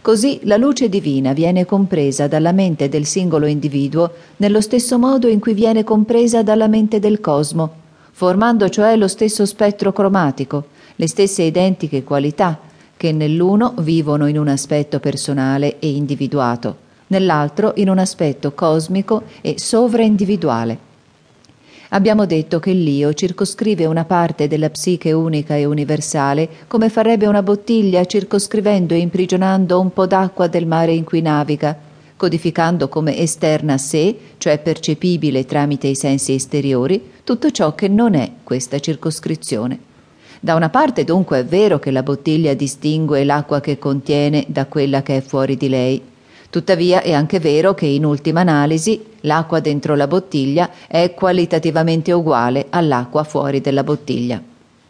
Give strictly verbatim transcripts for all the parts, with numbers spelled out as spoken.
Così la luce divina viene compresa dalla mente del singolo individuo nello stesso modo in cui viene compresa dalla mente del cosmo, formando cioè lo stesso spettro cromatico, le stesse identiche qualità, che nell'uno vivono in un aspetto personale e individuato, nell'altro in un aspetto cosmico e sovraindividuale. Abbiamo detto che l'io circoscrive una parte della psiche unica e universale come farebbe una bottiglia circoscrivendo e imprigionando un po' d'acqua del mare in cui naviga, codificando come esterna a sé, cioè percepibile tramite i sensi esteriori, tutto ciò che non è questa circoscrizione. Da una parte dunque è vero che la bottiglia distingue l'acqua che contiene da quella che è fuori di lei. Tuttavia è anche vero che in ultima analisi l'acqua dentro la bottiglia è qualitativamente uguale all'acqua fuori della bottiglia.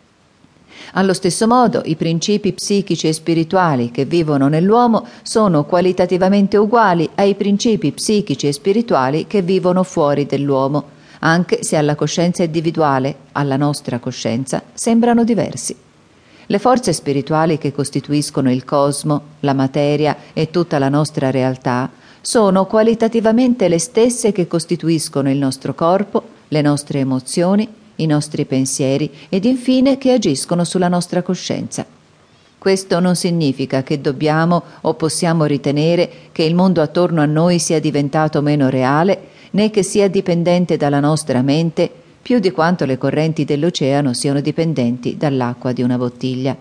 Allo stesso modo i principi psichici e spirituali che vivono nell'uomo sono qualitativamente uguali ai principi psichici e spirituali che vivono fuori dell'uomo, anche se alla coscienza individuale, alla nostra coscienza, sembrano diversi. Le forze spirituali che costituiscono il cosmo, la materia e tutta la nostra realtà sono qualitativamente le stesse che costituiscono il nostro corpo, le nostre emozioni, i nostri pensieri ed infine che agiscono sulla nostra coscienza. Questo non significa che dobbiamo o possiamo ritenere che il mondo attorno a noi sia diventato meno reale, né che sia dipendente dalla nostra mente più di quanto le correnti dell'oceano siano dipendenti dall'acqua di una bottiglia.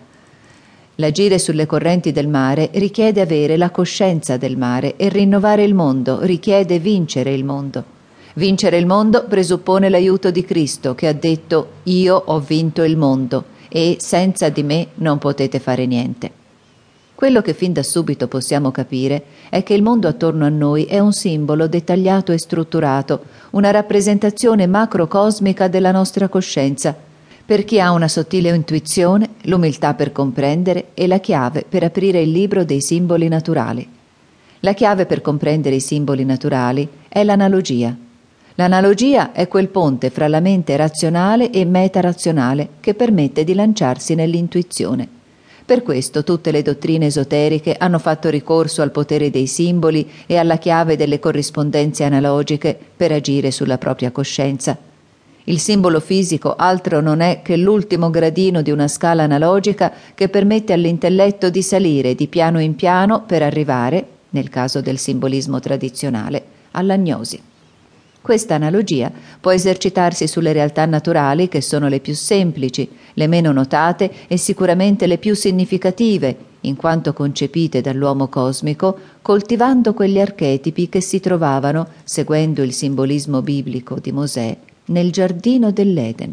L'agire sulle correnti del mare richiede avere la coscienza del mare e rinnovare il mondo richiede vincere il mondo. Vincere il mondo presuppone l'aiuto di Cristo che ha detto «Io ho vinto il mondo e senza di me non potete fare niente». Quello che fin da subito possiamo capire è che il mondo attorno a noi è un simbolo dettagliato e strutturato, una rappresentazione macrocosmica della nostra coscienza, per chi ha una sottile intuizione, l'umiltà per comprendere e la chiave per aprire il libro dei simboli naturali. La chiave per comprendere i simboli naturali è l'analogia. L'analogia è quel ponte fra la mente razionale e metarazionale che permette di lanciarsi nell'intuizione. Per questo tutte le dottrine esoteriche hanno fatto ricorso al potere dei simboli e alla chiave delle corrispondenze analogiche per agire sulla propria coscienza. Il simbolo fisico altro non è che l'ultimo gradino di una scala analogica che permette all'intelletto di salire di piano in piano per arrivare, nel caso del simbolismo tradizionale, all'agnosi. Questa analogia può esercitarsi sulle realtà naturali che sono le più semplici, le meno notate e sicuramente le più significative, in quanto concepite dall'uomo cosmico, coltivando quegli archetipi che si trovavano, seguendo il simbolismo biblico di Mosè, nel giardino dell'Eden.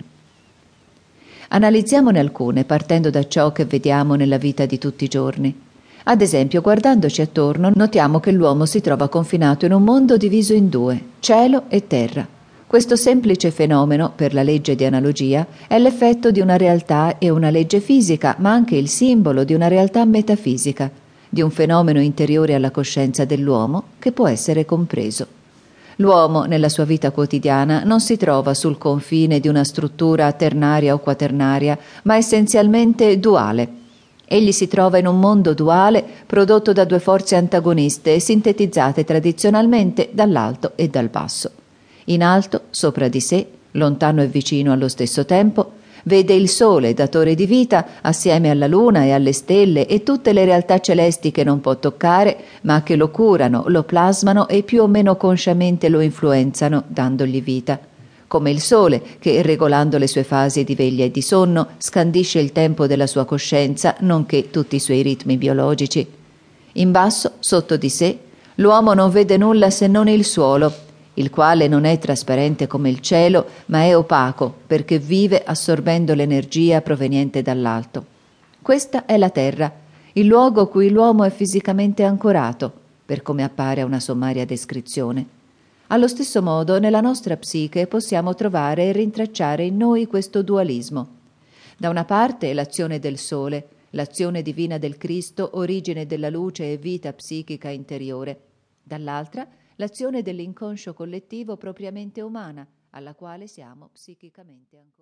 Analizziamone alcune partendo da ciò che vediamo nella vita di tutti i giorni. Ad esempio, guardandoci attorno, notiamo che l'uomo si trova confinato in un mondo diviso in due, cielo e terra. Questo semplice fenomeno, per la legge di analogia, è l'effetto di una realtà e una legge fisica, ma anche il simbolo di una realtà metafisica, di un fenomeno interiore alla coscienza dell'uomo che può essere compreso. L'uomo, nella sua vita quotidiana, non si trova sul confine di una struttura ternaria o quaternaria, ma essenzialmente duale. Egli si trova in un mondo duale prodotto da due forze antagoniste e sintetizzate tradizionalmente dall'alto e dal basso. In alto, sopra di sé, lontano e vicino allo stesso tempo, vede il sole, datore di vita, assieme alla luna e alle stelle e tutte le realtà celesti che non può toccare, ma che lo curano, lo plasmano e più o meno consciamente lo influenzano, dandogli vita. Come il sole che, regolando le sue fasi di veglia e di sonno, scandisce il tempo della sua coscienza, nonché tutti i suoi ritmi biologici. In basso, sotto di sé, l'uomo non vede nulla se non il suolo, il quale non è trasparente come il cielo, ma è opaco, perché vive assorbendo l'energia proveniente dall'alto. Questa è la terra, il luogo a cui l'uomo è fisicamente ancorato, per come appare a una sommaria descrizione. Allo stesso modo, nella nostra psiche possiamo trovare e rintracciare in noi questo dualismo. Da una parte l'azione del sole, l'azione divina del Cristo, origine della luce e vita psichica interiore. Dall'altra, l'azione dell'inconscio collettivo propriamente umana, alla quale siamo psichicamente ancorati.